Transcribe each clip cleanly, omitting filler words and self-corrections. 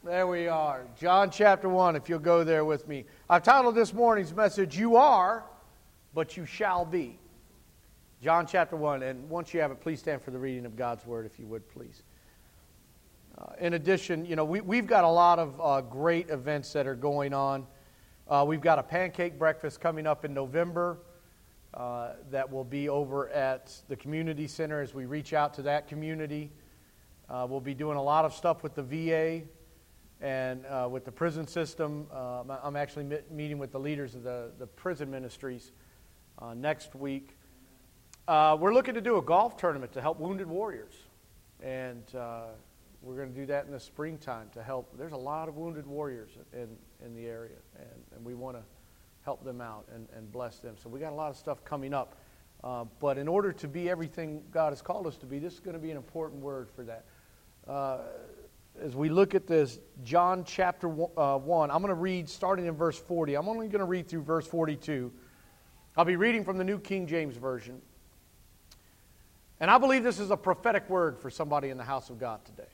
There we are. John chapter 1, if you'll go there with me. I've titled this morning's message, You Are, But You Shall Be. John chapter 1, and once you have it, please stand for the reading of God's Word, if you would, please. In addition, we've got a lot of great events that are going on. We've got a pancake breakfast coming up in November that will be over at the community center as we reach out to that community. We'll be doing a lot of stuff with the VA and with the prison system. I'm actually meeting with the leaders of the prison ministries next week. We're looking to do a golf tournament to help wounded warriors. And we're going to do that in the springtime to help. There's a lot of wounded warriors in the area, and we want to help them out and bless them. So we got a lot of stuff coming up. But in order to be everything God has called us to be, this is going to be an important word for that. As we look at this, John chapter 1, I'm going to read starting in verse 40. I'm only going to read through verse 42. I'll be reading from the New King James Version. And I believe this is a prophetic word for somebody in the house of God today.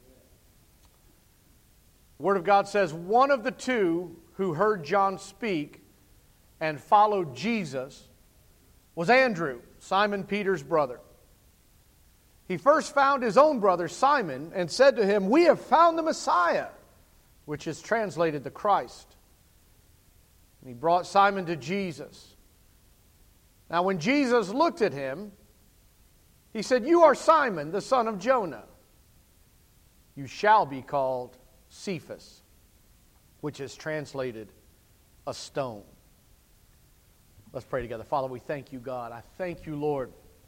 The Word of God says, one of the two who heard John speak and followed Jesus was Andrew, Simon Peter's brother. He first found his own brother Simon and said to him, We have found the Messiah, which is translated the Christ. And he brought Simon to Jesus. Now when Jesus looked at him, he said, You are Simon, the son of Jonah. You shall be called Cephas, which is translated a stone. Let's pray together. Father, we thank you, God. I thank you, Lord,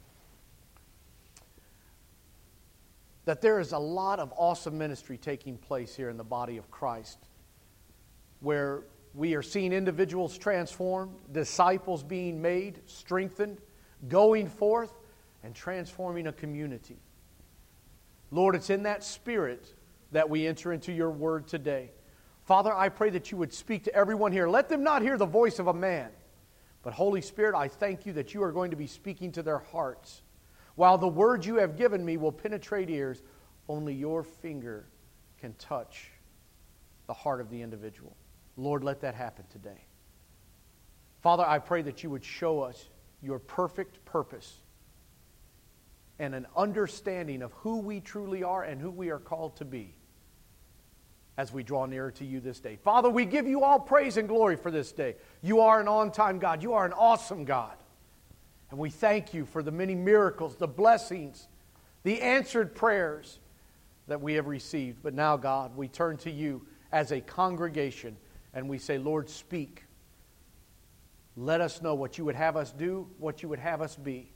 that there is a lot of awesome ministry taking place here in the body of Christ, where we are seeing individuals transformed, disciples being made, strengthened, going forth, and transforming a community. Lord, it's in that spirit that we enter into your word today. Father, I pray that you would speak to everyone here. Let them not hear the voice of a man, but Holy Spirit, I thank you that you are going to be speaking to their hearts. While the words you have given me will penetrate ears, only your finger can touch the heart of the individual. Lord, let that happen today. Father, I pray that you would show us your perfect purpose and an understanding of who we truly are and who we are called to be as we draw nearer to you this day. Father, we give you all praise and glory for this day. You are an on-time God. You are an awesome God. And we thank you for the many miracles, the blessings, the answered prayers that we have received. But now, God, we turn to you as a congregation and we say, Lord, speak. Let us know what you would have us do, what you would have us be.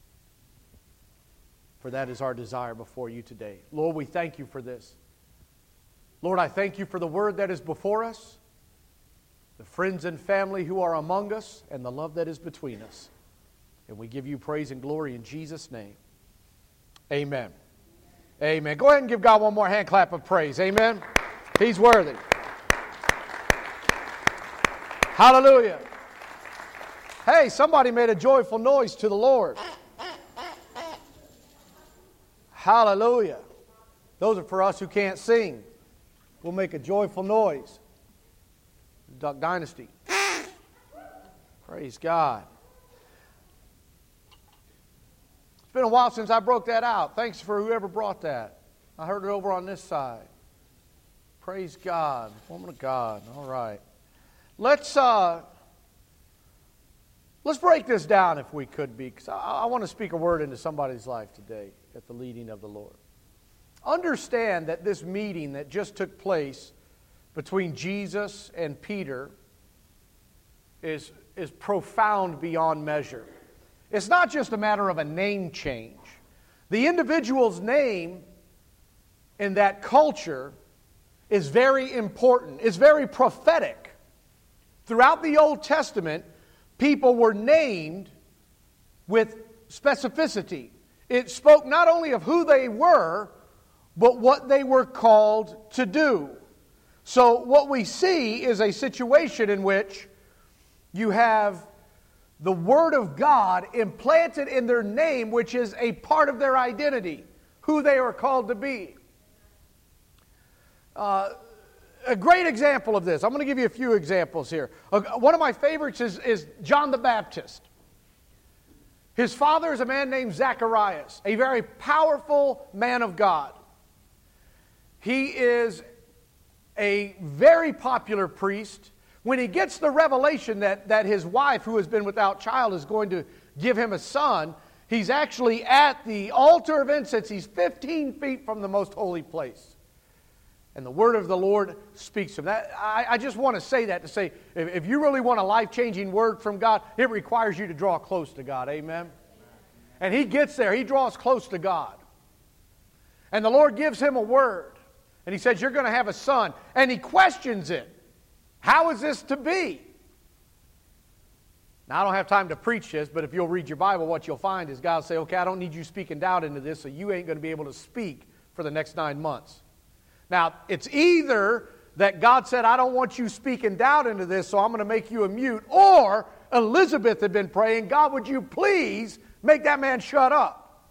For that is our desire before you today. Lord, we thank you for this. Lord, I thank you for the word that is before us, the friends and family who are among us, and the love that is between us. And we give you praise and glory in Jesus' name. Amen. Amen. Go ahead and give God one more hand clap of praise. Amen. He's worthy. Hallelujah. Hey, somebody made a joyful noise to the Lord. Hallelujah. Those are for us who can't sing. We'll make a joyful noise. Duck Dynasty. Praise God. It's been a while since I broke that out. Thanks for whoever brought that. I heard it over on this side. Praise God. Woman of God. All right. Let's break this down if we could be, because I want to speak a word into somebody's life today at the leading of the Lord. Understand that this meeting that just took place between Jesus and Peter is profound beyond measure. It's not just a matter of a name change. The individual's name in that culture is very important. It's very prophetic. Throughout the Old Testament, people were named with specificity. It spoke not only of who they were, but what they were called to do. So what we see is a situation in which you have the Word of God implanted in their name, which is a part of their identity, who they are called to be. a great example of this. I'm going to give you a few examples here. One of my favorites is John the Baptist. His father is a man named Zacharias, a very powerful man of God. He is a very popular priest. When he gets the revelation that his wife, who has been without child, is going to give him a son, he's actually at the altar of incense. He's 15 feet from the most holy place. And the word of the Lord speaks to him. I just want to say that to say, if you really want a life-changing word from God, it requires you to draw close to God. Amen? And he gets there. He draws close to God. And the Lord gives him a word. And he says, you're going to have a son. And he questions it. How is this to be? Now, I don't have time to preach this, but if you'll read your Bible, what you'll find is God will say, okay, I don't need you speaking doubt into this, so you ain't going to be able to speak for the next 9 months. Now, it's either that God said, I don't want you speaking doubt into this, so I'm going to make you a mute, or Elizabeth had been praying, God, would you please make that man shut up?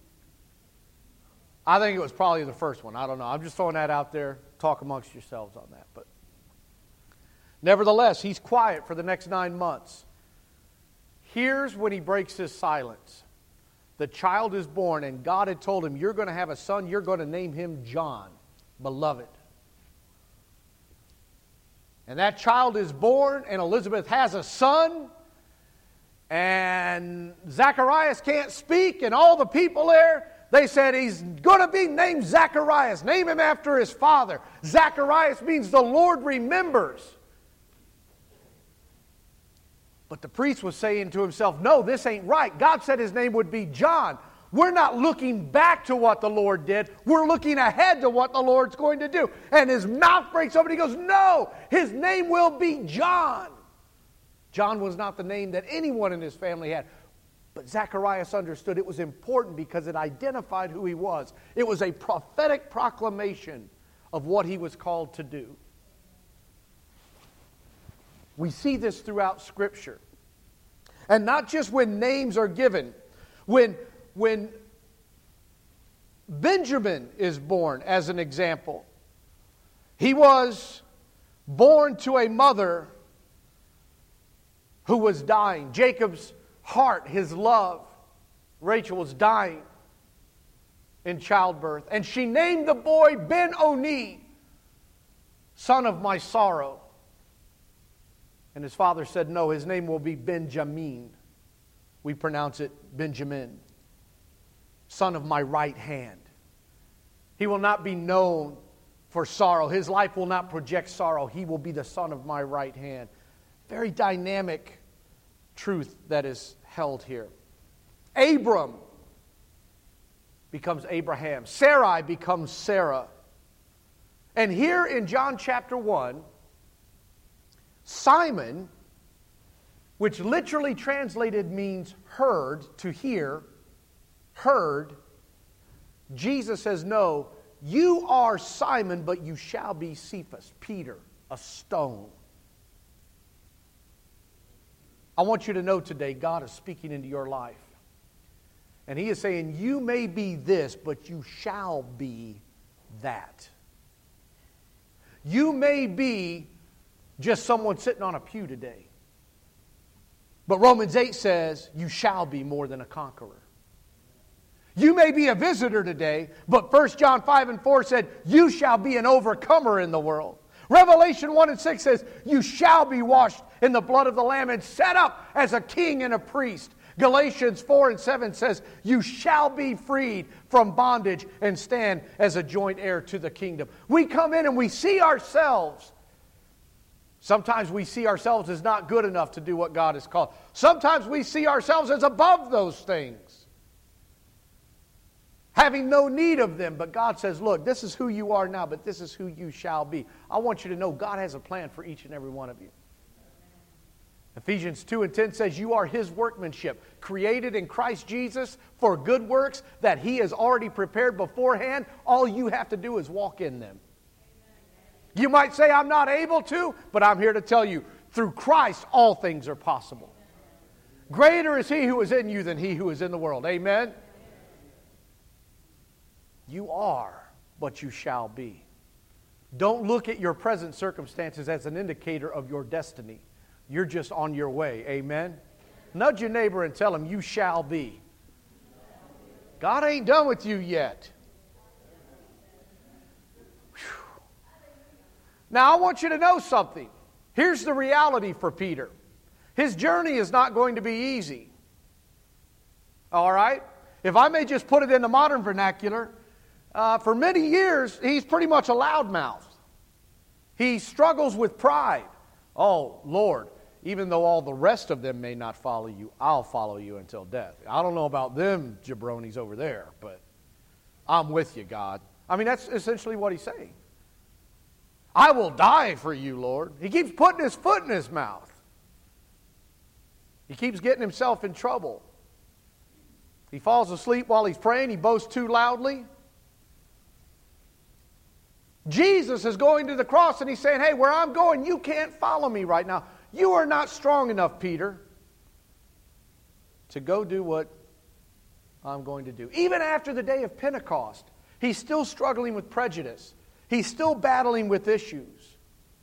I think it was probably the first one. I don't know. I'm just throwing that out there. Talk amongst yourselves on that. But nevertheless, he's quiet for the next 9 months. Here's when he breaks his silence. The child is born, and God had told him, you're going to have a son, you're going to name him John, beloved. And that child is born, and Elizabeth has a son, and Zacharias can't speak, and all the people there, they said he's going to be named Zacharias. Name him after his father. Zacharias means the Lord remembers. But the priest was saying to himself, no, this ain't right. God said his name would be John. We're not looking back to what the Lord did. We're looking ahead to what the Lord's going to do. And his mouth breaks open. He goes, no, his name will be John. John was not the name that anyone in his family had. But Zacharias understood it was important because it identified who he was. It was a prophetic proclamation of what he was called to do. We see this throughout Scripture. And not just when names are given. When Benjamin is born, as an example, he was born to a mother who was dying. Jacob's heart, his love, Rachel, was dying in childbirth. And she named the boy Ben-Oni, son of my sorrow. And his father said, no, his name will be Benjamin. We pronounce it Benjamin, son of my right hand. He will not be known for sorrow. His life will not project sorrow. He will be the son of my right hand. Very dynamic truth that is held here. Abram becomes Abraham. Sarai becomes Sarah. And here in John chapter 1, Simon, which literally translated means heard, to hear, heard, Jesus says, no, you are Simon, but you shall be Cephas, Peter, a stone. I want you to know today, God is speaking into your life. And He is saying, you may be this, but you shall be that. You may be just someone sitting on a pew today. But Romans 8 says, you shall be more than a conqueror. You may be a visitor today, but 1 John 5 and 4 said, you shall be an overcomer in the world. Revelation 1 and 6 says, you shall be washed in the blood of the Lamb and set up as a king and a priest. Galatians 4 and 7 says, you shall be freed from bondage and stand as a joint heir to the kingdom. We come in and we see ourselves. Sometimes we see ourselves as not good enough to do what God has called. Sometimes we see ourselves as above those things, having no need of them. But God says, look, this is who you are now, but this is who you shall be. I want you to know God has a plan for each and every one of you. Ephesians 2 and 10 says, you are His workmanship, created in Christ Jesus for good works that He has already prepared beforehand. All you have to do is walk in them. You might say, I'm not able to, but I'm here to tell you, through Christ, all things are possible. Greater is He who is in you than he who is in the world. Amen? You are what you shall be. Don't look at your present circumstances as an indicator of your destiny. You're just on your way. Amen? Nudge your neighbor and tell him, you shall be. God ain't done with you yet. Whew. Now, I want you to know something. Here's the reality for Peter. His journey is not going to be easy. All right? If I may just put it in the modern vernacular, for many years, he's pretty much a loudmouth. He struggles with pride. Oh, Lord, even though all the rest of them may not follow you, I'll follow you until death. I don't know about them jabronis over there, but I'm with you, God. I mean, that's essentially what he's saying. I will die for you, Lord. He keeps putting his foot in his mouth. He keeps getting himself in trouble. He falls asleep while he's praying. He boasts too loudly. Jesus is going to the cross and he's saying, hey, where I'm going, you can't follow me right now. You are not strong enough, Peter, to go do what I'm going to do. Even after the day of Pentecost, he's still struggling with prejudice. He's still battling with issues.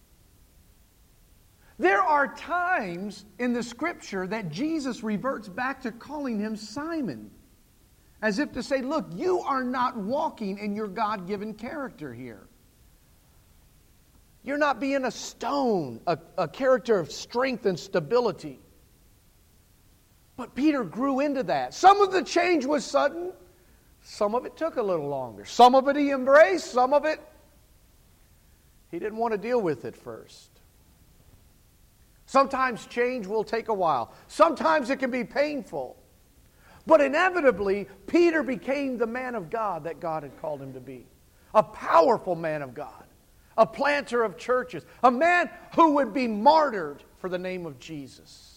There are times in the Scripture that Jesus reverts back to calling him Simon, as if to say, look, you are not walking in your God-given character here. You're not being a stone, a character of strength and stability. But Peter grew into that. Some of the change was sudden. Some of it took a little longer. Some of it he embraced. Some of it he didn't want to deal with at first. Sometimes change will take a while. Sometimes it can be painful. But inevitably, Peter became the man of God that God had called him to be. A powerful man of God. A planter of churches. A man who would be martyred for the name of Jesus.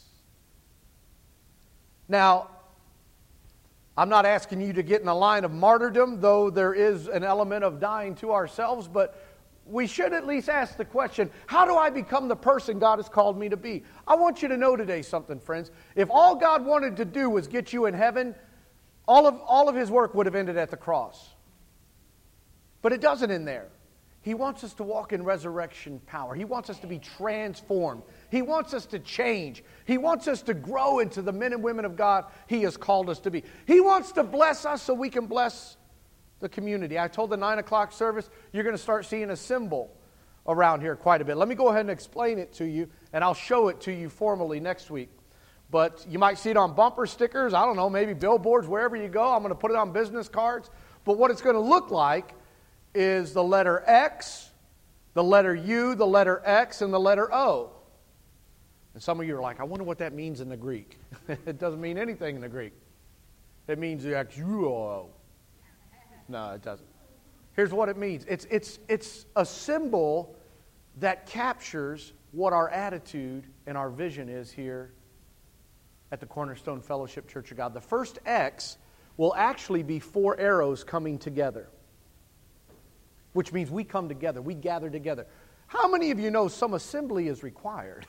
Now, I'm not asking you to get in a line of martyrdom, though there is an element of dying to ourselves, but we should at least ask the question, how do I become the person God has called me to be? I want you to know today something, friends. If all God wanted to do was get you in heaven, all of His work would have ended at the cross. But it doesn't end there. He wants us to walk in resurrection power. He wants us to be transformed. He wants us to change. He wants us to grow into the men and women of God He has called us to be. He wants to bless us so we can bless the community. I told the 9 o'clock service, you're going to start seeing a symbol around here quite a bit. Let me go ahead and explain it to you, and I'll show it to you formally next week. But you might see it on bumper stickers, I don't know, maybe billboards, wherever you go. I'm going to put it on business cards. But what it's going to look like is the letter X, the letter U, the letter X, and the letter O. And some of you are like, I wonder what that means in the Greek. It doesn't mean anything in the Greek. It means the X, U, O. No, it doesn't. Here's what it means. It's a symbol that captures what our attitude and our vision is here at the Cornerstone Fellowship Church of God. The first X will actually be 4 arrows coming together, which means we come together, we gather together. How many of you know some assembly is required?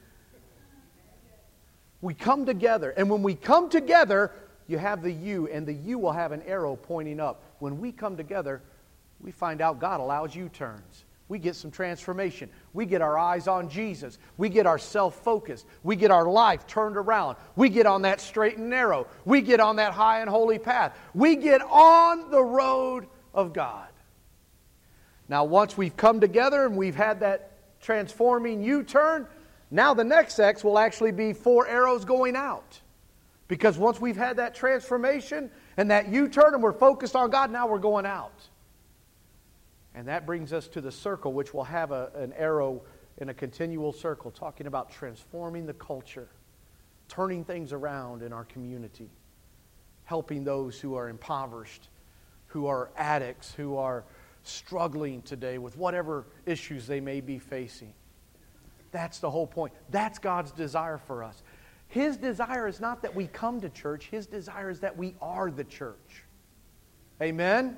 We come together, and when we come together, you have the U, and the U will have an arrow pointing up. When we come together, we find out God allows U-turns. We get some transformation. We get our eyes on Jesus. We get our self-focused. We get our life turned around. We get on that straight and narrow. We get on that high and holy path. We get on the road of God. Now, once we've come together and we've had that transforming U-turn, now the next X will actually be 4 arrows going out. Because once we've had that transformation and that U-turn and we're focused on God, now we're going out. And that brings us to the circle, which will have an arrow in a continual circle, talking about transforming the culture, turning things around in our community, helping those who are impoverished, who are addicts, who are struggling today with whatever issues they may be facing. That's the whole point. That's God's desire for us. His desire is not that we come to church. His desire is that we are the church. Amen?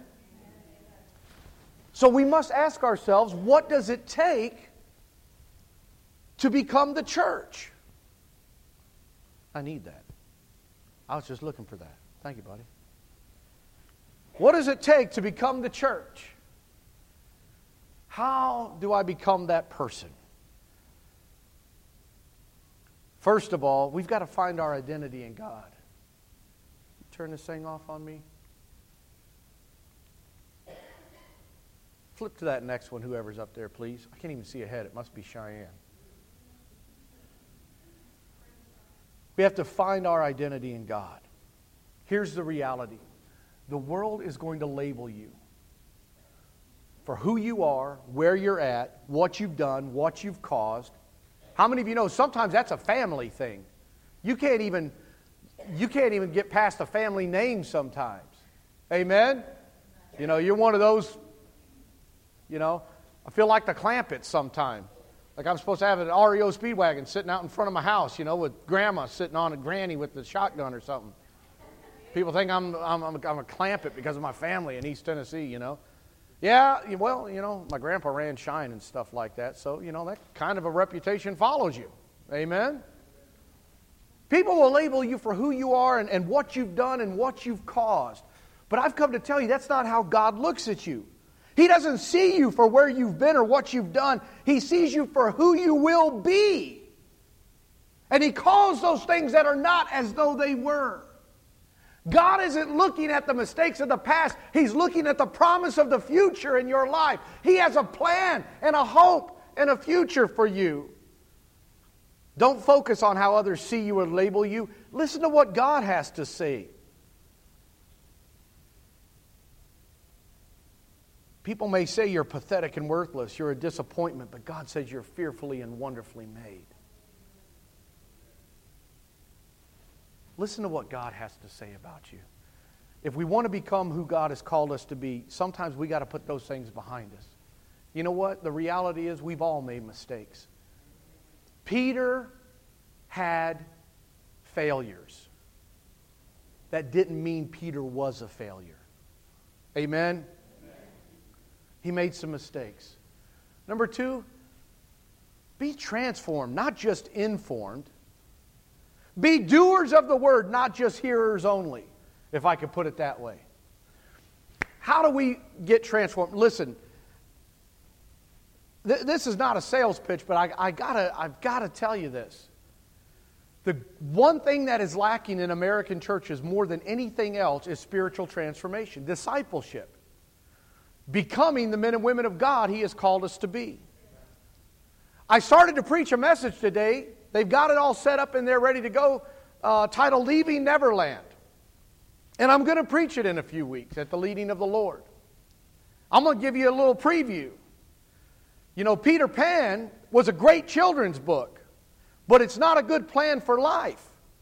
So we must ask ourselves, what does it take to become the church? I need that. I was just looking for that. Thank you, buddy. What does it take to become the church? How do I become that person? First of all, we've got to find our identity in God. Turn this thing off on me. Flip to that next one, whoever's up there, please. I can't even see ahead. It must be Cheyenne. We have to find our identity in God. Here's the reality. The world is going to label you for who you are, where you're at, what you've done, what you've caused. How many of you know sometimes that's a family thing? You can't even get past a family name sometimes. Amen? You know, you're one of those, you know, I feel like the Clampetts sometimes. Like I'm supposed to have an REO Speedwagon sitting out in front of my house, you know, with Grandma sitting on a granny with the shotgun or something. People think I'm a Clampett because of my family in East Tennessee, you know. Yeah, well, you know, my grandpa ran Shine and stuff like that, so, you know, that kind of a reputation follows you. Amen? People will label you for who you are and what you've done and what you've caused. But I've come to tell you that's not how God looks at you. He doesn't see you for where you've been or what you've done. He sees you for who you will be. And He calls those things that are not as though they were. God isn't looking at the mistakes of the past. He's looking at the promise of the future in your life. He has a plan and a hope and a future for you. Don't focus on how others see you or label you. Listen to what God has to say. People may say you're pathetic and worthless, you're a disappointment, but God says you're fearfully and wonderfully made. Listen to what God has to say about you. If we want to become who God has called us to be, sometimes we got to put those things behind us. You know what? The reality is we've all made mistakes. Peter had failures. That didn't mean Peter was a failure. Amen? He made some mistakes. Number 2, be transformed, not just informed. Be doers of the word, not just hearers only, if I could put it that way. How do we get transformed? Listen, this is not a sales pitch, but I've got to tell you this. The one thing that is lacking in American churches more than anything else is spiritual transformation, discipleship. Becoming the men and women of God He has called us to be. I started to preach a message today. They've got it all set up and they're ready to go, titled Leaving Neverland. And I'm going to preach it in a few weeks at the leading of the Lord. I'm going to give you a little preview. You know, Peter Pan was a great children's book, but it's not a good plan for life.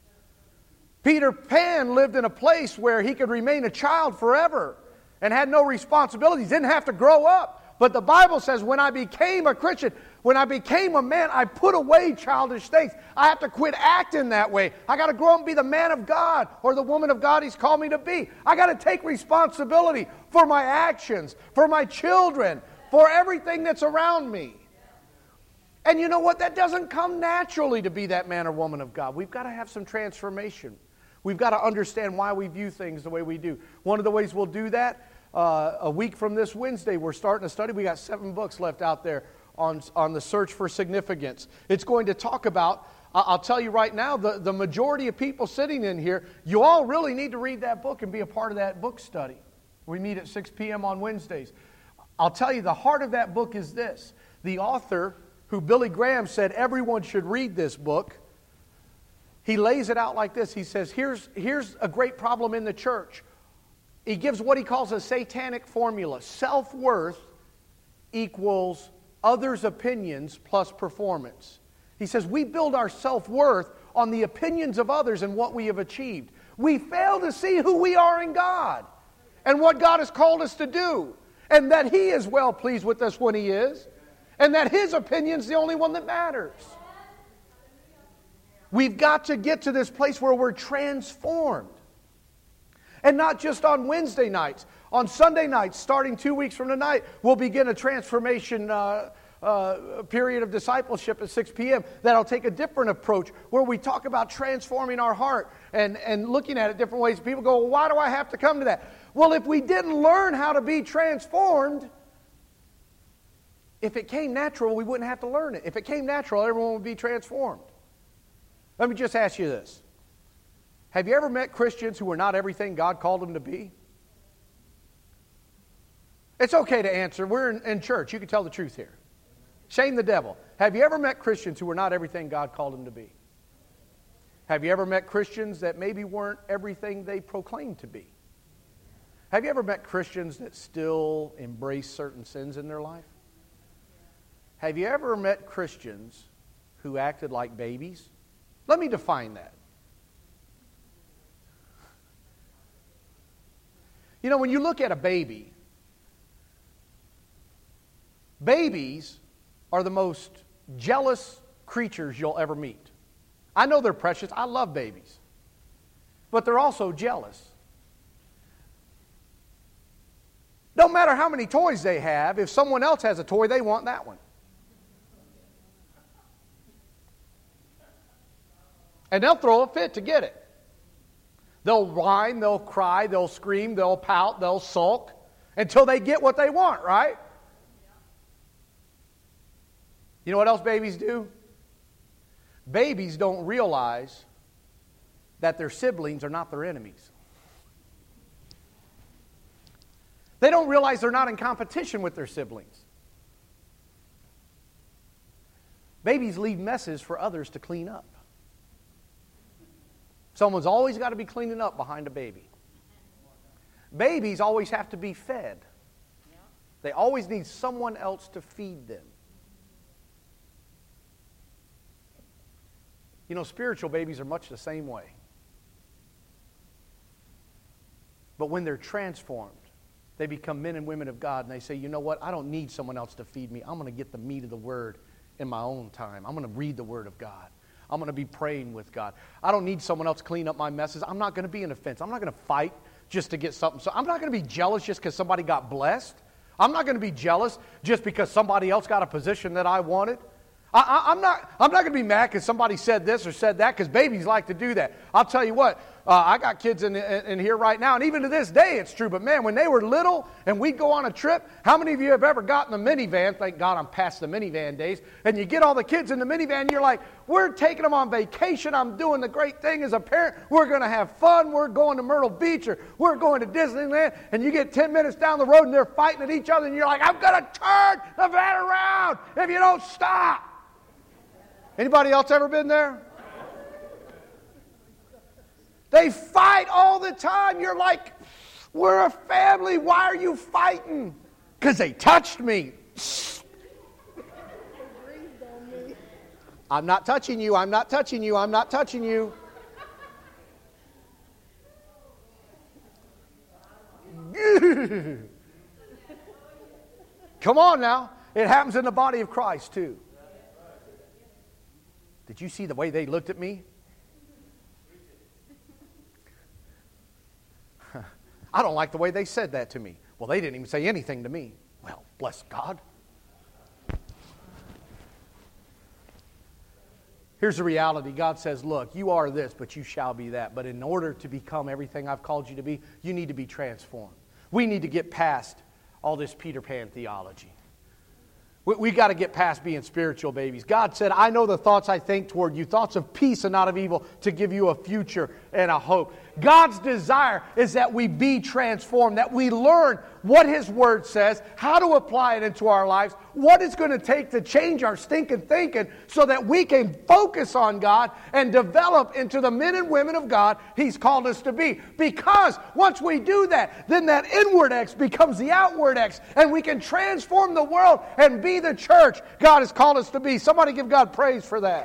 Peter Pan lived in a place where he could remain a child forever and had no responsibilities, didn't have to grow up. But the Bible says when I became a Christian, when I became a man, I put away childish things. I have to quit acting that way. I got to grow up and be the man of God or the woman of God He's called me to be. I got to take responsibility for my actions, for my children, for everything that's around me. And you know what? That doesn't come naturally to be that man or woman of God. We've got to have some transformation. We've got to understand why we view things the way we do. One of the ways we'll do that, a week from this Wednesday, we're starting a study. We got 7 books left out there on the search for significance. It's going to talk about, I'll tell you right now, the majority of people sitting in here, you all really need to read that book and be a part of that book study. We meet at 6 p.m. on Wednesdays. I'll tell you, the heart of that book is this. The author, who Billy Graham said everyone should read this book, he lays it out like this. He says, here's a great problem in the church. He gives what he calls a satanic formula. Self-worth equals others' opinions plus performance. He says we build our self-worth on the opinions of others and what we have achieved. We fail to see who we are in God and what God has called us to do, and that He is well pleased with us when He is, and that His opinion is the only one that matters. We've got to get to this place where we're transformed. And not just on Wednesday nights. On Sunday nights, starting 2 weeks from tonight, we'll begin a transformation period of discipleship at 6 p.m. that'll take a different approach where we talk about transforming our heart and looking at it different ways. People go, well, why do I have to come to that? Well, if we didn't learn how to be transformed, If it came natural, we wouldn't have to learn it. If it came natural, everyone would be transformed. Let me just ask you this. Have you ever met Christians who were not everything God called them to be? It's okay to answer. We're in church. You can tell the truth here. Shame the devil. Have you ever met Christians who were not everything God called them to be? Have you ever met Christians that maybe weren't everything they proclaimed to be? Have you ever met Christians that still embrace certain sins in their life? Have you ever met Christians who acted like babies? Let me define that. You know, when you look at a baby, babies are the most jealous creatures you'll ever meet. I know they're precious. I love babies. But they're also jealous. No matter how many toys they have, if someone else has a toy, they want that one. And they'll throw a fit to get it. They'll whine, they'll cry, they'll scream, they'll pout, they'll sulk until they get what they want, right? You know what else babies do? Babies don't realize that their siblings are not their enemies. They don't realize they're not in competition with their siblings. Babies leave messes for others to clean up. Someone's always got to be cleaning up behind a baby. Babies always have to be fed. They always need someone else to feed them. You know, spiritual babies are much the same way. But when they're transformed, they become men and women of God, and they say, you know what, I don't need someone else to feed me. I'm going to get the meat of the Word in my own time. I'm going to read the Word of God. I'm going to be praying with God. I don't need someone else to clean up my messes. I'm not going to be an offense. I'm not going to fight just to get something. So I'm not going to be jealous just because somebody got blessed. I'm not going to be jealous just because somebody else got a position that I wanted. I'm not going to be mad because somebody said this or said that, because babies like to do that. I'll tell you what, I got kids in here right now, and even to this day it's true. But man, when they were little and we'd go on a trip, how many of you have ever gotten a minivan? Thank God I'm past the minivan days. And you get all the kids in the minivan, and you're like, we're taking them on vacation. I'm doing the great thing as a parent. We're going to have fun. We're going to Myrtle Beach, or we're going to Disneyland. And you get 10 minutes down the road and they're fighting at each other, and you're like, I'm going to turn the van around if you don't stop. Anybody else ever been there? They fight all the time. You're like, we're a family. Why are you fighting? Because they touched me. I'm not touching you. I'm not touching you. I'm not touching you. Come on now. It happens in the body of Christ too. Did you see the way they looked at me? I don't like the way they said that to me. Well, they didn't even say anything to me. Well, bless God. Here's the reality. God says, look, you are this, but you shall be that. But in order to become everything I've called you to be, you need to be transformed. We need to get past all this Peter Pan theology. We got to get past being spiritual babies. God said, I know the thoughts I think toward you, thoughts of peace and not of evil, to give you a future and a hope. God's desire is that we be transformed, that we learn what His Word says, how to apply it into our lives, what it's going to take to change our stinking thinking so that we can focus on God and develop into the men and women of God He's called us to be. Because once we do that, then that inward X becomes the outward X, and we can transform the world and be the church God has called us to be. Somebody give God praise for that.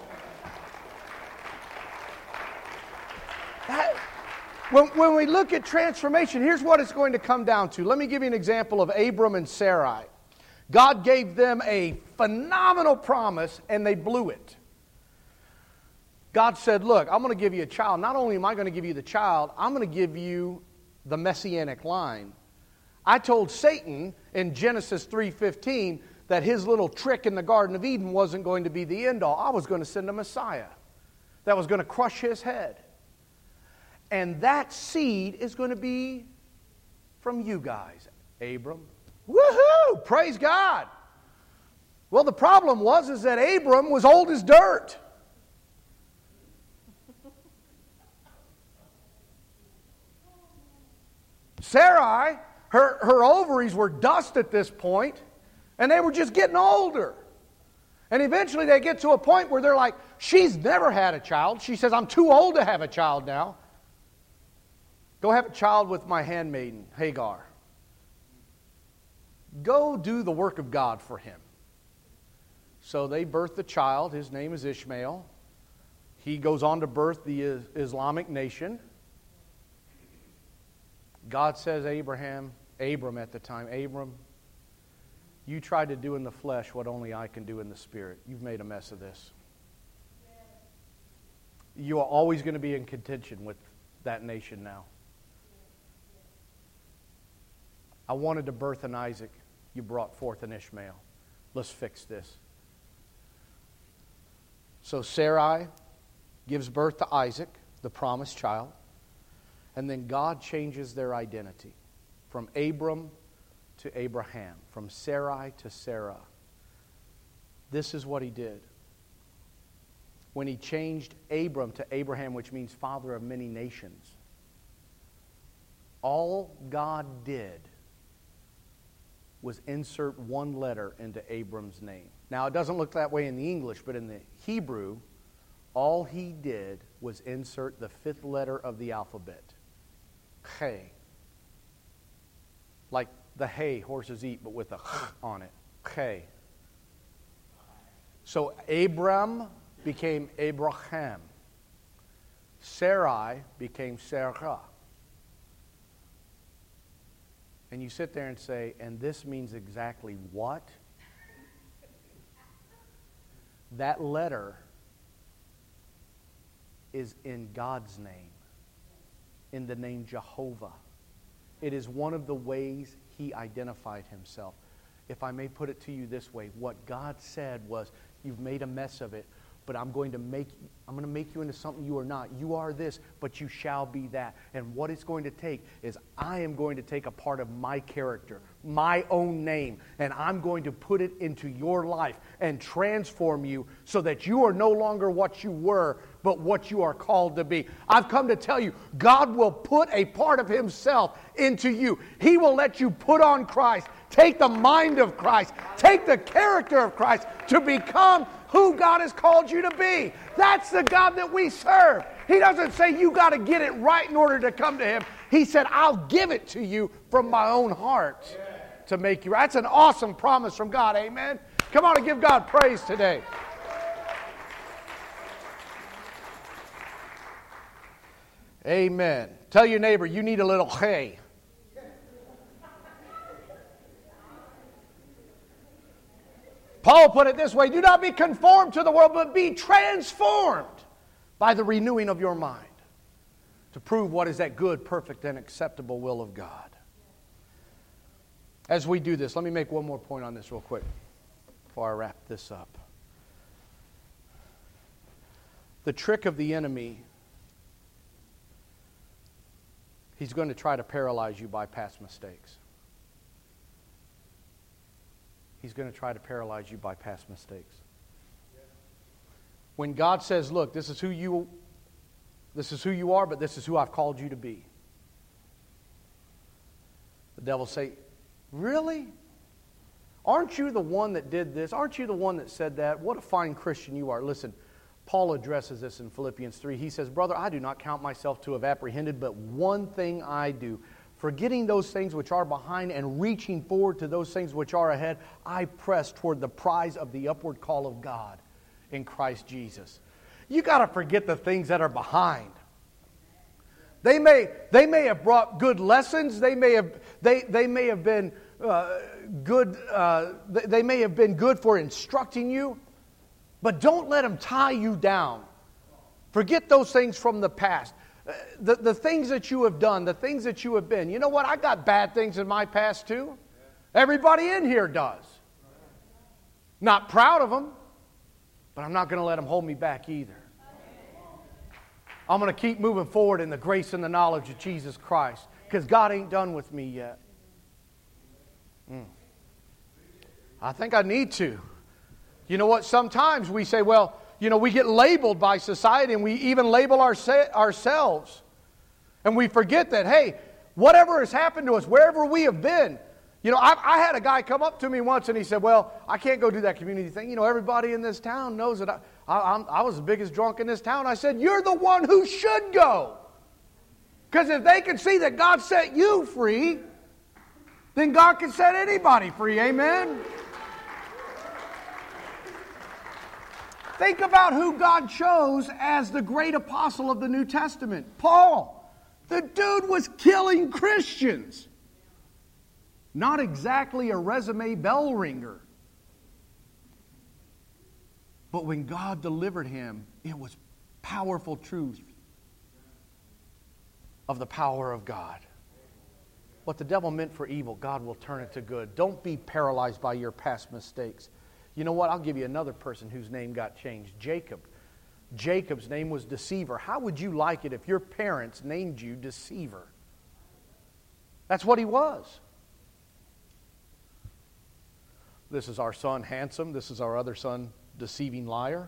When we look at transformation, here's what it's going to come down to. Let me give you an example of Abram and Sarai. God gave them a phenomenal promise, and they blew it. God said, look, I'm going to give you a child. Not only am I going to give you the child, I'm going to give you the messianic line. I told Satan in Genesis 3:15 that his little trick in the Garden of Eden wasn't going to be the end all. I was going to send a Messiah that was going to crush his head. And that seed is going to be from you guys, Abram. Woohoo! Praise God! Well, the problem was that Abram was old as dirt. Sarai, her ovaries were dust at this point, and they were just getting older. And eventually they get to a point where they're like, she's never had a child. She says, I'm too old to have a child now. Go have a child with my handmaiden, Hagar. Go do the work of God for him. So they birth the child. His name is Ishmael. He goes on to birth the Islamic nation. God says, Abram at the time, Abram, you tried to do in the flesh what only I can do in the spirit. You've made a mess of this. You are always going to be in contention with that nation now. I wanted to birth an Isaac. You brought forth an Ishmael. Let's fix this. So Sarai gives birth to Isaac, the promised child. And then God changes their identity from Abram to Abraham, from Sarai to Sarah. This is what he did. When he changed Abram to Abraham, which means father of many nations, all God did was insert one letter into Abram's name. Now, it doesn't look that way in the English, but in the Hebrew, all he did was insert the fifth letter of the alphabet. Hey. Like the hay horses eat, but with a on it. Hey. So Abram became Abraham. Sarai became Sarah. And you sit there and say, and this means exactly what? That letter is in God's name, in the name Jehovah. It is one of the ways he identified himself. If I may put it to you this way, what God said was, you've made a mess of it, but I'm going to make you into something you are not. You are this, but you shall be that. And what it's going to take is I am going to take a part of my character, my own name, and I'm going to put it into your life and transform you so that you are no longer what you were, but what you are called to be. I've come to tell you, God will put a part of himself into you. He will let you put on Christ, take the mind of Christ, take the character of Christ to become who God has called you to be. That's the God that we serve. He doesn't say you got to get it right in order to come to him. He said, I'll give it to you from my own heart to make you right. That's an awesome promise from God. Amen. Come on and give God praise today. Amen. Tell your neighbor, you need a little hay. Paul put it this way, do not be conformed to the world, but be transformed by the renewing of your mind to prove what is that good, perfect, and acceptable will of God. As we do this, let me make one more point on this real quick before I wrap this up. The trick of the enemy, he's going to try to paralyze you by past mistakes. He's going to try to paralyze you by past mistakes. When God says, look, this is who you are, but this is who I've called you to be. The devil say, really? Aren't you the one that did this? Aren't you the one that said that? What a fine Christian you are. Listen, Paul addresses this in Philippians 3. He says, brother, I do not count myself to have apprehended, but one thing I do. Forgetting those things which are behind and reaching forward to those things which are ahead, I press toward the prize of the upward call of God in Christ Jesus. You got to forget the things that are behind. They may have brought good lessons. They may have been good. They may have been good for instructing you, but don't let them tie you down. Forget those things from the past. The things that you have done, the things that you have been. You know what? I got bad things in my past too. Everybody in here does. Not proud of them, but I'm not going to let them hold me back either. I'm going to keep moving forward in the grace and the knowledge of Jesus Christ because God ain't done with me yet. I think I need to. You know what? Sometimes we say, well, we get labeled by society, and we even label ourselves. And we forget that, hey, whatever has happened to us, wherever we have been. I had a guy come up to me once and he said, well, I can't go do that community thing. Everybody in this town knows that I was the biggest drunk in this town. I said, you're the one who should go. Because if they can see that God set you free, then God can set anybody free. Amen? Think about who God chose as the great apostle of the New Testament. Paul. The dude was killing Christians. Not exactly a resume bell ringer. But when God delivered him, it was powerful truth of the power of God. What the devil meant for evil, God will turn it to good. Don't be paralyzed by your past mistakes. You know what? I'll give you another person whose name got changed. Jacob. Jacob's name was Deceiver. How would you like it if your parents named you Deceiver? That's what he was. This is our son, Handsome. This is our other son, Deceiving Liar.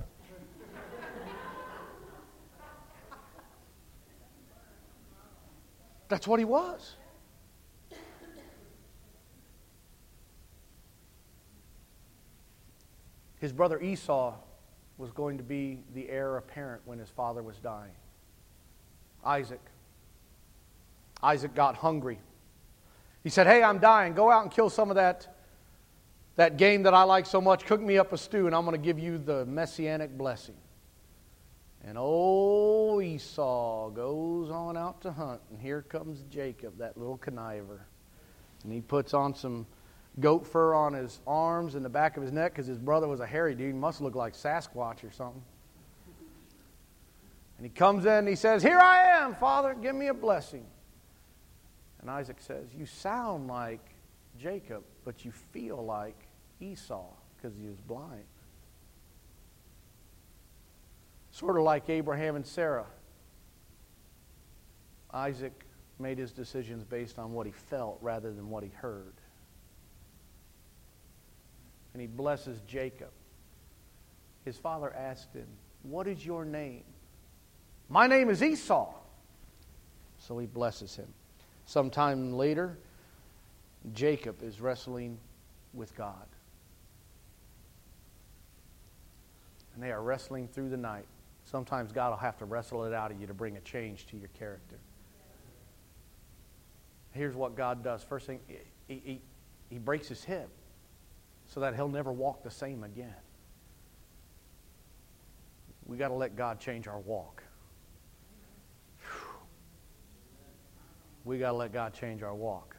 That's what he was. His brother Esau was going to be the heir apparent when his father was dying. Isaac got hungry. He said, hey, I'm dying. Go out and kill some of that game that I like so much. Cook me up a stew and I'm going to give you the messianic blessing. And old Esau goes on out to hunt. And here comes Jacob, that little conniver. And he puts on some goat fur on his arms and the back of his neck because his brother was a hairy dude. He must look like Sasquatch or something. And he comes in and he says, here I am, Father, give me a blessing. And Isaac says, you sound like Jacob, but you feel like Esau because he was blind. Sort of like Abraham and Sarah. Isaac made his decisions based on what he felt rather than what he heard. And he blesses Jacob. His father asked him, what is your name? My name is Esau. So he blesses him. Sometime later, Jacob is wrestling with God. And they are wrestling through the night. Sometimes God will have to wrestle it out of you to bring a change to your character. Here's what God does. First thing, he breaks his hip so that he'll never walk the same again. We got to let God change our walk. We got to let God change our walk.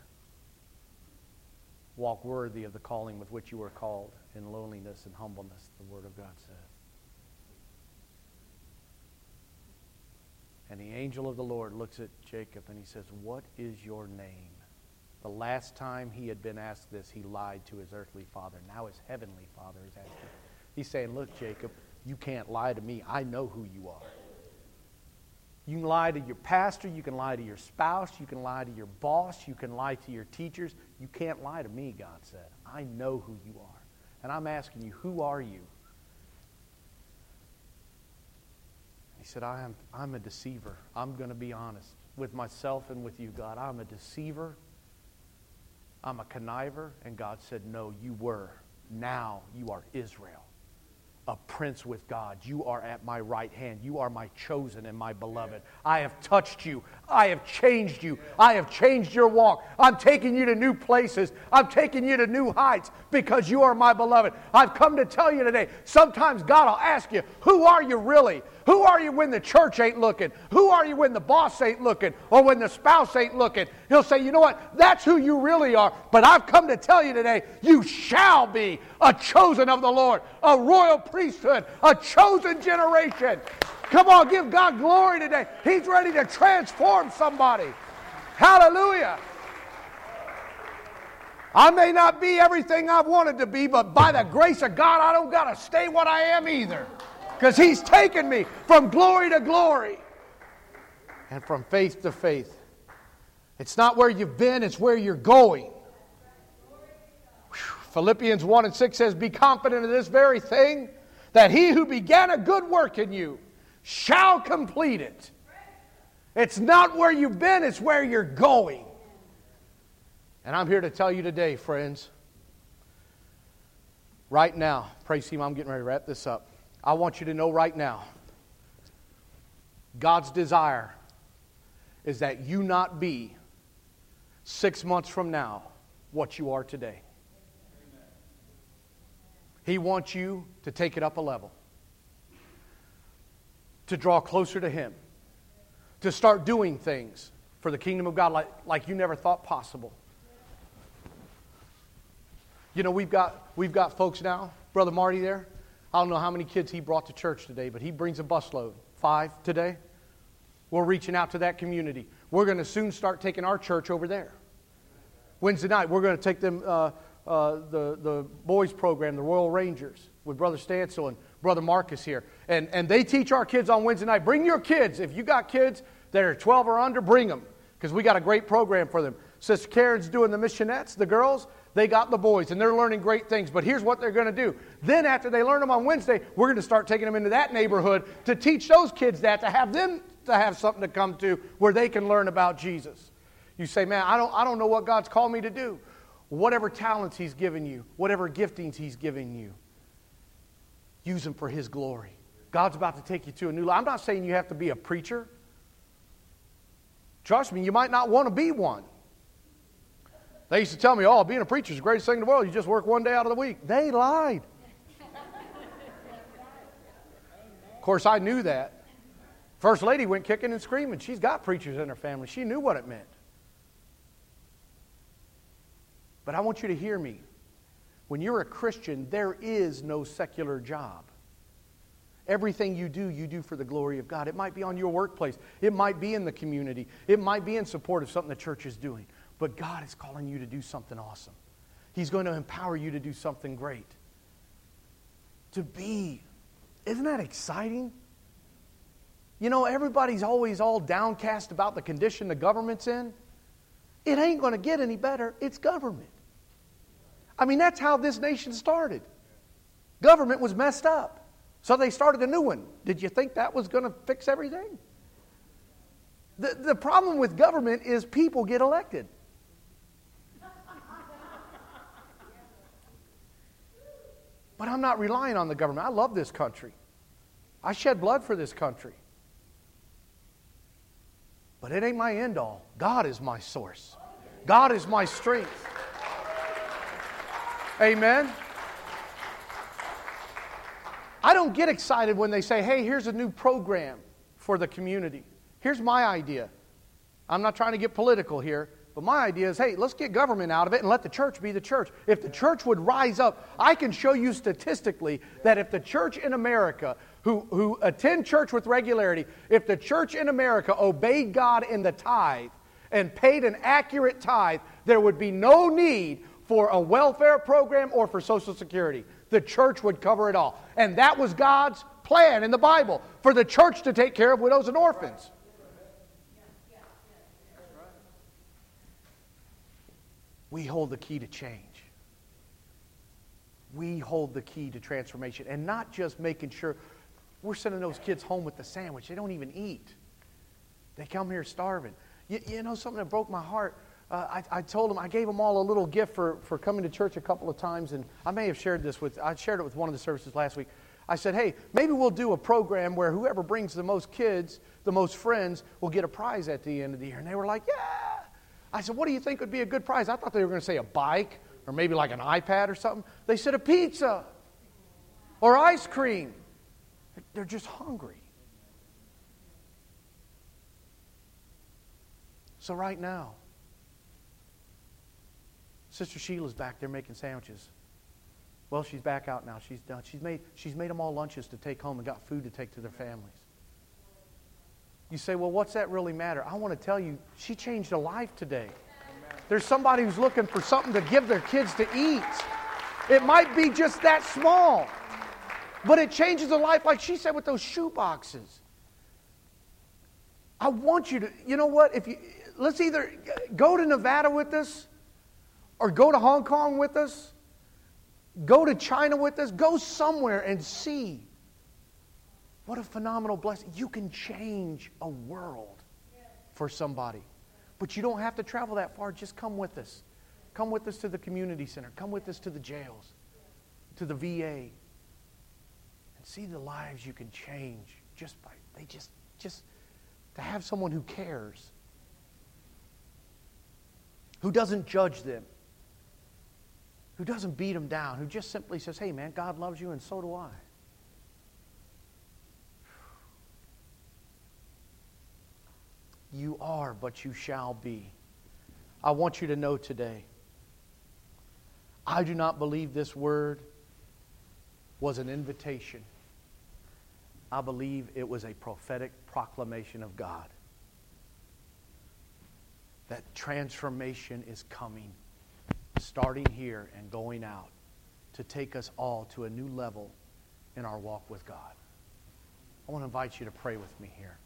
Walk worthy of the calling with which you were called in lowliness and humbleness, the Word of God says. And the angel of the Lord looks at Jacob and he says, what is your name? The last time he had been asked this, he lied to his earthly father. Now his heavenly father is asking. He's saying, look, Jacob, you can't lie to me. I know who you are. You can lie to your pastor. You can lie to your spouse. You can lie to your boss. You can lie to your teachers. You can't lie to me, God said. I know who you are. And I'm asking you, who are you? He said, I'm a deceiver. I'm going to be honest with myself and with you, God. I'm a deceiver. I'm a conniver. And God said, no, you were. Now you are Israel, a prince with God. You are at my right hand. You are my chosen and my beloved. I have touched you. I have changed you. I have changed your walk. I'm taking you to new places. I'm taking you to new heights because you are my beloved. I've come to tell you today, sometimes God will ask you, who are you really? Who are you when the church ain't looking? Who are you when the boss ain't looking? Or when the spouse ain't looking? He'll say, you know what? That's who you really are. But I've come to tell you today, you shall be a chosen of the Lord, a royal priesthood, a chosen generation. Come on, give God glory today. He's ready to transform somebody. Hallelujah. I may not be everything I've wanted to be, but by the grace of God, I don't got to stay what I am either. Because He's taken me from glory to glory and from faith to faith. It's not where you've been, it's where you're going. Whew, Philippians 1:6 says, be confident of this very thing, that he who began a good work in you shall complete it. It's not where you've been, it's where you're going. And I'm here to tell you today, friends, right now, praise Him, I'm getting ready to wrap this up. I want you to know right now, God's desire is that you not be 6 months from now what you are today. He wants you to take it up a level, to draw closer to Him, to start doing things for the kingdom of God like you never thought possible. You know, we've got folks now, Brother Marty there. I don't know how many kids he brought to church today, but he brings a busload. 5 today. We're reaching out to that community. We're going to soon start taking our church over there. Wednesday night, we're going to take them the boys program, the Royal Rangers, with Brother Stancil and Brother Marcus here. And they teach our kids on Wednesday night. Bring your kids. If you got kids that are 12 or under, bring them, because we got a great program for them. Sister Karen's doing the missionettes, the girls. They got the boys, and they're learning great things. But here's what they're going to do. Then after they learn them on Wednesday, we're going to start taking them into that neighborhood to teach those kids that, to have them to have something to come to where they can learn about Jesus. You say, man, I don't know what God's called me to do. Whatever talents He's given you, whatever giftings He's given you, use them for His glory. God's about to take you to a new life. I'm not saying you have to be a preacher. Trust me, you might not want to be one. They used to tell me, oh, being a preacher is the greatest thing in the world. You just work one day out of the week. They lied. Of course, I knew that. First Lady went kicking and screaming. She's got preachers in her family. She knew what it meant. But I want you to hear me. When you're a Christian, there is no secular job. Everything you do for the glory of God. It might be on your workplace. It might be in the community. It might be in support of something the church is doing. But God is calling you to do something awesome. He's going to empower you to do something great. To be. Isn't that exciting? You know, everybody's always all downcast about the condition the government's in. It ain't going to get any better. It's government. I mean, that's how this nation started. Government was messed up. So they started a new one. Did you think that was going to fix everything? The problem with government is people get elected. But I'm not relying on the government. I love this country. I shed blood for this country. But it ain't my end all. God is my source. God is my strength. Amen. I don't get excited when they say, hey, here's a new program for the community. Here's my idea. I'm not trying to get political here, but my idea is, hey, let's get government out of it and let the church be the church. If the church would rise up, I can show you statistically that if the church in America, who attend church with regularity, if the church in America obeyed God in the tithe and paid an accurate tithe, there would be no need for a welfare program or for Social Security. The church would cover it all. And that was God's plan in the Bible, for the church to take care of widows and orphans. We hold the key to change. We hold the key to transformation. And not just making sure we're sending those kids home with the sandwich. They don't even eat. They come here starving. You know something that broke my heart? I told them, I gave them all a little gift for coming to church a couple of times. And I may have shared this I shared it with one of the services last week. I said, hey, maybe we'll do a program where whoever brings the most kids, the most friends, will get a prize at the end of the year. And they were like, yeah. I said, what do you think would be a good prize? I thought they were going to say a bike or maybe like an iPad or something. They said a pizza or ice cream. They're just hungry. So right now, Sister Sheila's back there making sandwiches. Well, she's back out now. She's done. She's made them all lunches to take home and got food to take to their families. You say, well, what's that really matter? I want to tell you, she changed a life today. There's somebody who's looking for something to give their kids to eat. It might be just that small, but it changes a life, like she said with those shoe boxes. I want you to, you know what? Let's either go to Nevada with us or go to Hong Kong with us. Go to China with us. Go somewhere and see. What a phenomenal blessing. You can change a world for somebody. But you don't have to travel that far. Just come with us. Come with us to the community center. Come with us to the jails, to the VA. And see the lives you can change just to have someone who cares, who doesn't judge them, who doesn't beat them down, who just simply says, hey man, God loves you and so do I. You are, but you shall be. I want you to know today, I do not believe this word was an invitation. I believe it was a prophetic proclamation of God. That transformation is coming, starting here and going out, to take us all to a new level in our walk with God. I want to invite you to pray with me here.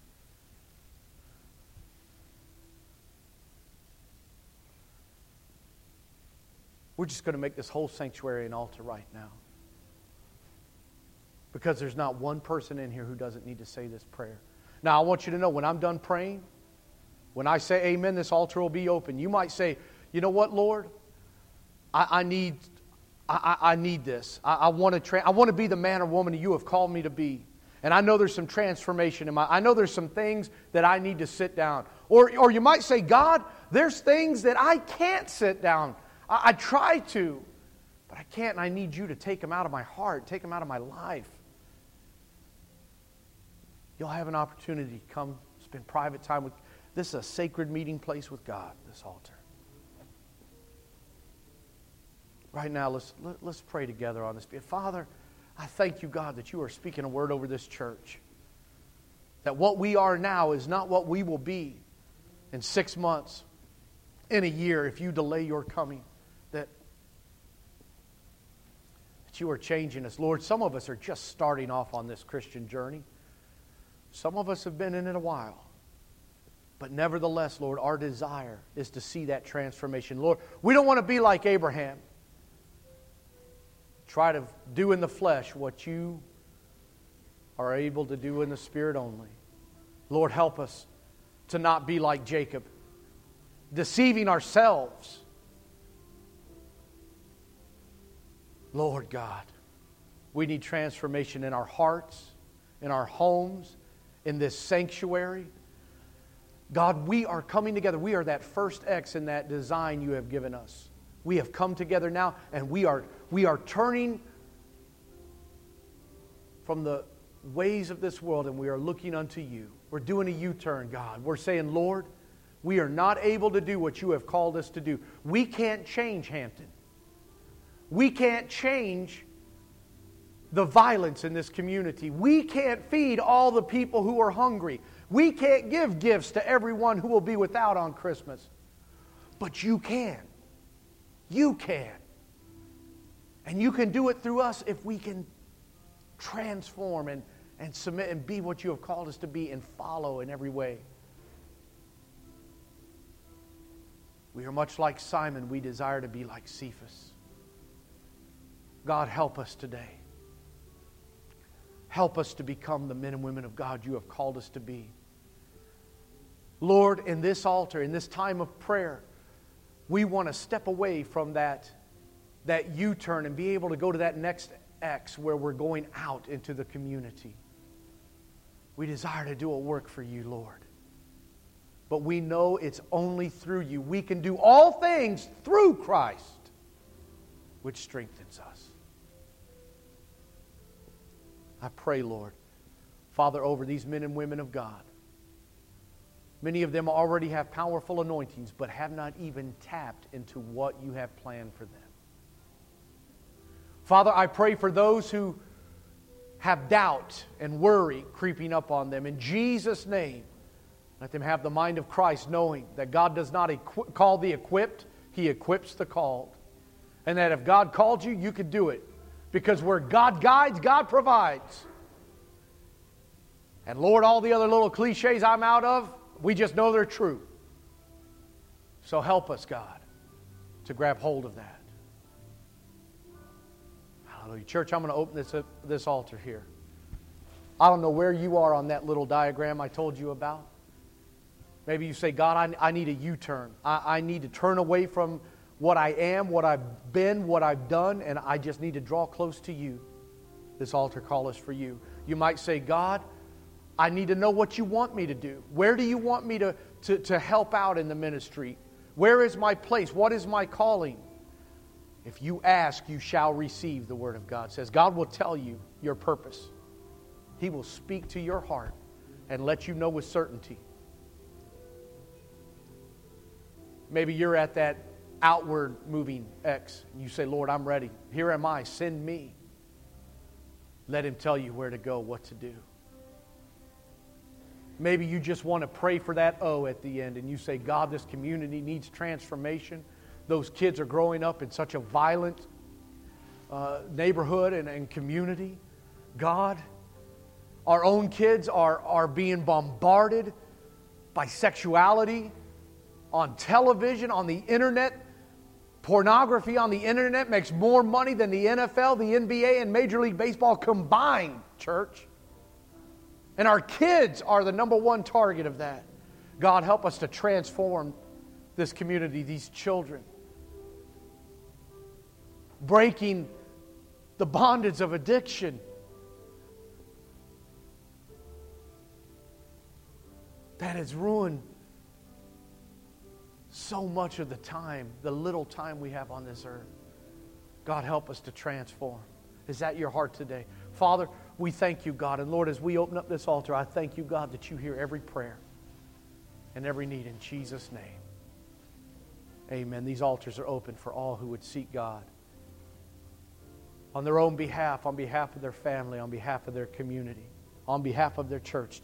We're just going to make this whole sanctuary an altar right now. Because there's not one person in here who doesn't need to say this prayer. Now, I want you to know, when I'm done praying, when I say amen, this altar will be open. You might say, you know what, Lord? I need this. I want to be the man or woman you have called me to be. And I know there's some transformation in I know there's some things that I need to sit down. Or you might say, God, there's things that I can't sit down. I try to, but I can't, and I need you to take them out of my heart, take them out of my life. You'll have an opportunity to come spend private time with. This is a sacred meeting place with God, this altar. Right now, let's pray together on this. Father, I thank you, God, that you are speaking a word over this church. That what we are now is not what we will be in 6 months, in a year, if you delay your coming. That you are changing us. Lord, some of us are just starting off on this Christian journey. Some of us have been in it a while. But nevertheless, Lord, our desire is to see that transformation. Lord, we don't want to be like Abraham. Try to do in the flesh what you are able to do in the Spirit only. Lord, help us to not be like Jacob, deceiving ourselves. Lord God, we need transformation in our hearts, in our homes, in this sanctuary. God, we are coming together. We are that first X in that design you have given us. We have come together now, and we are turning from the ways of this world, and we are looking unto you. We're doing a U-turn, God. We're saying, Lord, we are not able to do what you have called us to do. We can't change Hampton. We can't change the violence in this community. We can't feed all the people who are hungry. We can't give gifts to everyone who will be without on Christmas. But you can. You can. And you can do it through us if we can transform and submit and be what you have called us to be and follow in every way. We are much like Simon. We desire to be like Cephas. God, help us today. Help us to become the men and women of God you have called us to be. Lord, in this altar, in this time of prayer, we want to step away from that U-turn and be able to go to that next X where we're going out into the community. We desire to do a work for you, Lord. But we know it's only through you. We can do all things through Christ, which strengthens us. I pray, Lord, Father, over these men and women of God. Many of them already have powerful anointings, but have not even tapped into what you have planned for them. Father, I pray for those who have doubt and worry creeping up on them. In Jesus' name, let them have the mind of Christ, knowing that God does not call the equipped, He equips the called. And that if God called you, you could do it. Because where God guides, God provides. And Lord, all the other little cliches I'm out of, we just know they're true. So help us, God, to grab hold of that. Hallelujah. Church, I'm going to open this altar here. I don't know where you are on that little diagram I told you about. Maybe you say, God, I need a U-turn. I need to turn away from what I am, what I've been, what I've done, and I just need to draw close to you. This altar call is for you. You might say, God, I need to know what you want me to do. Where do you want me to help out in the ministry? Where is my place? What is my calling? If you ask, you shall receive, the Word of God says. God will tell you your purpose. He will speak to your heart and let you know with certainty. Maybe you're at that outward moving X. You say, Lord, I'm ready. Here am I. Send me. Let Him tell you where to go, what to do. Maybe you just want to pray for that O at the end and you say, God, this community needs transformation. Those kids are growing up in such a violent neighborhood and community. God, our own kids are being bombarded by sexuality on television, on the internet. Pornography on the internet makes more money than the NFL, the NBA, and Major League Baseball combined, church. And our kids are the number one target of that. God, help us to transform this community, these children. Breaking the bondage of addiction. That has ruined so much of the time, the little time we have on this earth. God, help us to transform. Is that your heart today? Father, we thank you, God. And Lord, as we open up this altar, I thank you, God, that you hear every prayer and every need in Jesus' name. Amen. These altars are open for all who would seek God on their own behalf, on behalf of their family, on behalf of their community, on behalf of their church.